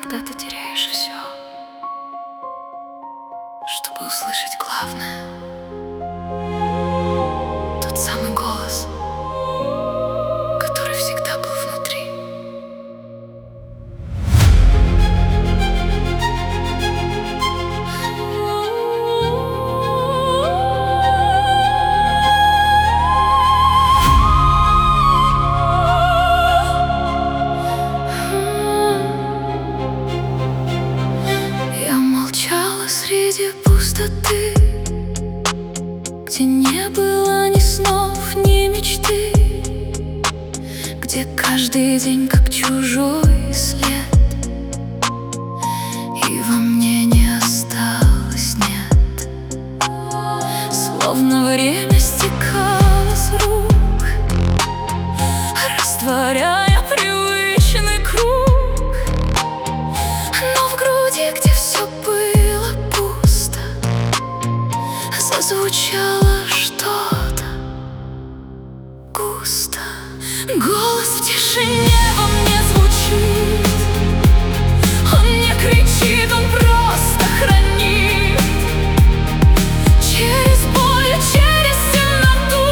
когда ты теряешь все, чтобы услышать главное. Тот самый голос, который всегда был внутри. Я молчала среди пустоты, где не было ни снов, ни мечты, где каждый день как чужой след, и во мне не осталось, нет. Словно время стекало с рук, растворяя привычный круг. Но в груди, где все было пусто, зазвучало что-то густо. Голос в тишине во мне звучит. Он не кричит, он просто хранит. Через боль, через темноту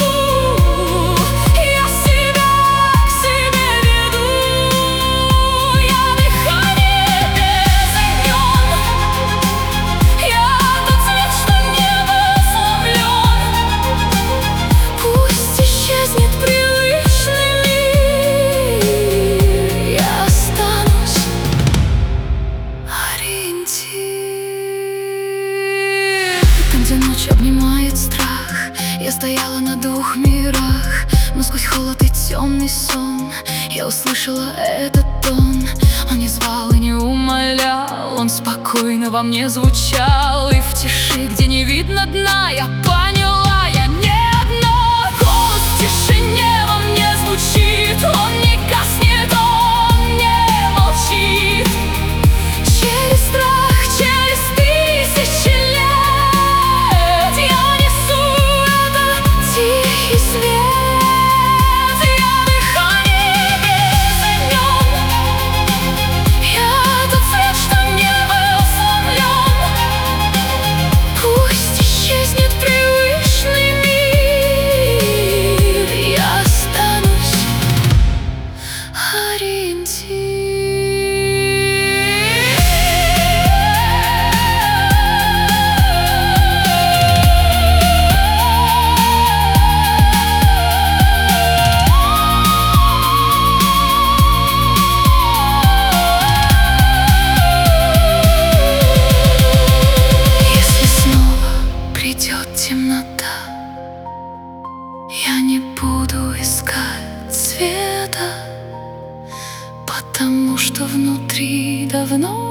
я себя к себе веду. Я дыхание без имен. Я тот цвет, что не был сломлен. Пусть исчезнет привычный мир, я останусь ориентир. Там, где ночь обнимает страх, я стояла на двух мирах, но сквозь холод и темный сон я услышала этот тон. Он не звал и не умолял, он спокойно во мне звучал. И в тиши, где не видно дна, я поняла, я не одна. Голос в тишине во мне звучит. Он не гаснет, он не молчит. Через страх, через тысячи лет я несу этот тихий свет. Я дыхание без имен. Я тот цвет, что не был сломлен. Пусть исчезнет привычный мир, я останусь ориентир. Если снова придет темнота, я не буду искать света, потому что внутри давно